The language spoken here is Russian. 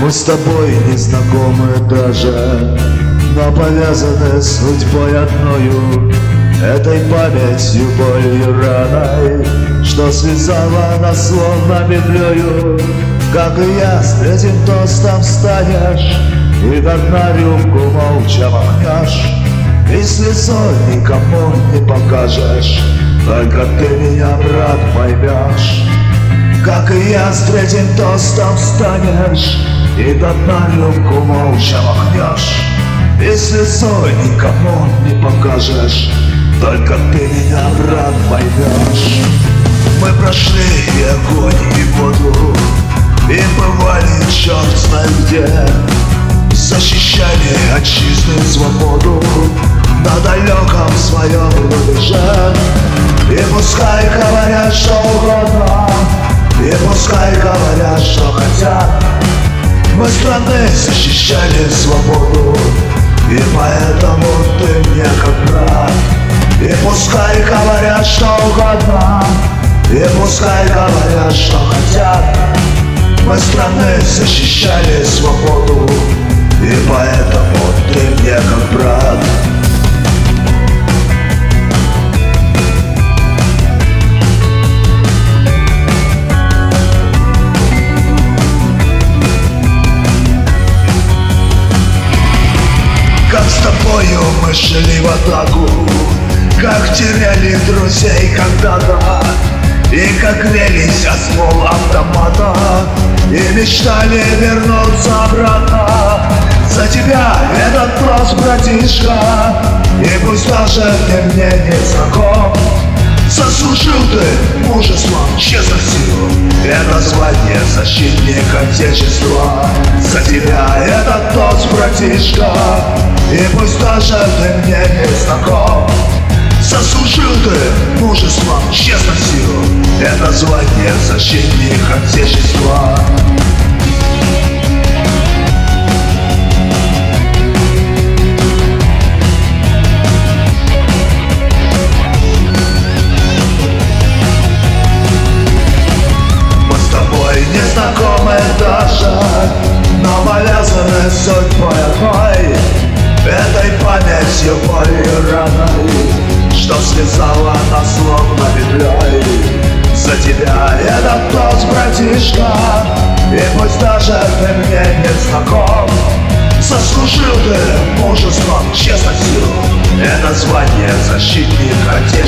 Мы с тобой не знакомы даже, но повязаны судьбой одною, этой памятью, болью, раной, что связала нас словно петлею. Как и я, с третьим тостом встанешь и как на рюмку молча махнешь, и с лицом никому не покажешь, только ты меня, брат, поймешь. Как и я, с третьим тостом встанешь и до дна рюмку молча махнешь, и с лицом никому не покажешь, только ты меня, брат, поймешь. Мы прошли и огонь, и воду, и бывали черт знает где, защищали отчизну и свободу на далеком своем рубеже. И пускай говорят что угодно, и пускай говорят что хотят, мы страны защищали свободу, и поэтому ты мне как брат. И пускай говорят что угодно, и пускай говорят что хотят, мы страны защищали свободу, и поэтому ты мне как брат. Как с тобою мы шли в атаку, как теряли друзей когда-то, и как грелись от ствол автомата, и мечтали вернуться обратно. За тебя этот тост, братишка, и пусть даже ты мне не знаком, заслужил ты мужеством, честностью это звание защитник Отечества. За тебя этот тост, братишка, и пусть даже ты мне не знаком, заслужил ты мужеством, честностью это звание защитник Отечества. Мы с тобой не знакомы даже, но повязаны судьбой одной, этой памятью, болью, раной, что связала нас словно петлей. За тебя этот тост, братишка, и пусть даже ты мне не знаком, заслужил ты мужеством, честностью это звание защитник Отечества.